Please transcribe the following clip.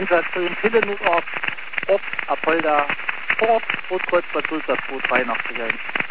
Einsatz für den Pillenort, Apolda, Ford, Rotkreuz, Bad Sulza 283 1.